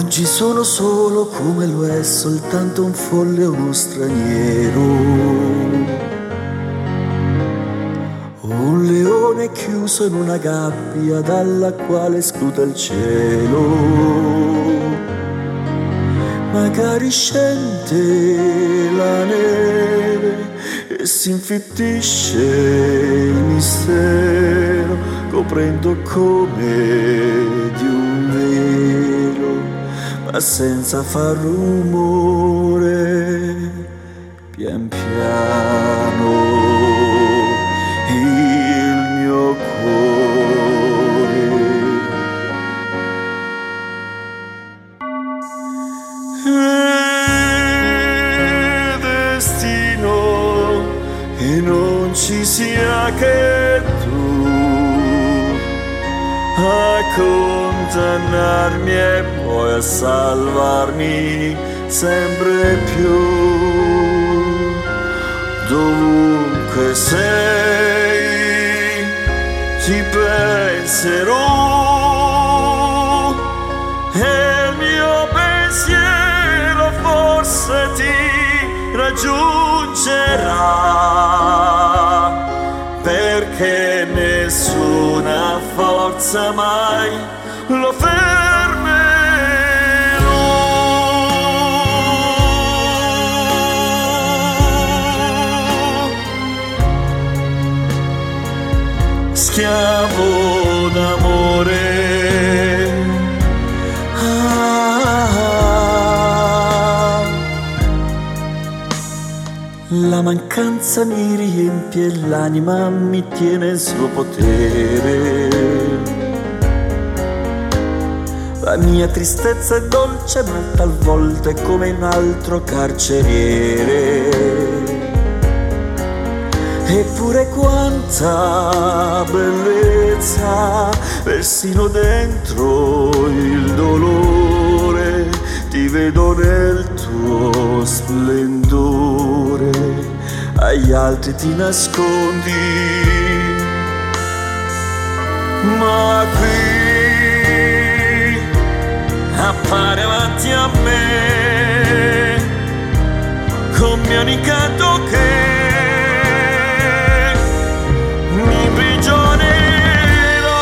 Oggi sono solo come lo è soltanto un folle, uno straniero. Un leone chiuso in una gabbia dalla quale sputa il cielo. Magari scende la neve e si infittisce il mistero, coprendo come di un velo, ma senza far rumore, pian piano il mio cuore. E destino che non ci sia che tu a condannarmi e poi a salvarmi sempre più. Dovunque sei ti penserò e il mio pensiero forse ti raggiungerà, perché nessuna forza mai lo fermerà. Schiavo d'amore, la mancanza mi riempie l'anima, mi tiene il suo potere. La mia tristezza è dolce ma talvolta è come un altro carceriere. Eppure quanta bellezza, persino dentro il dolore, ti vedo nel tuo splendore, agli altri ti nascondi, ma qui appare avanti a me come un incanto che mi imprigionerà.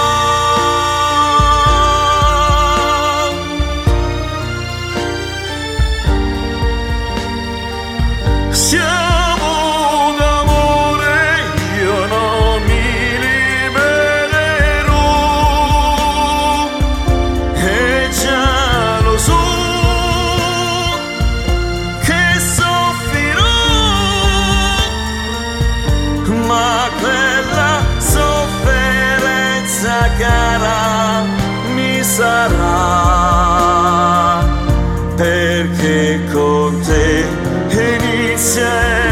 Siamo d'amore, io non mi libererò e già lo so che soffrirò, ma quella sofferenza cara mi sarà, perché con te inizia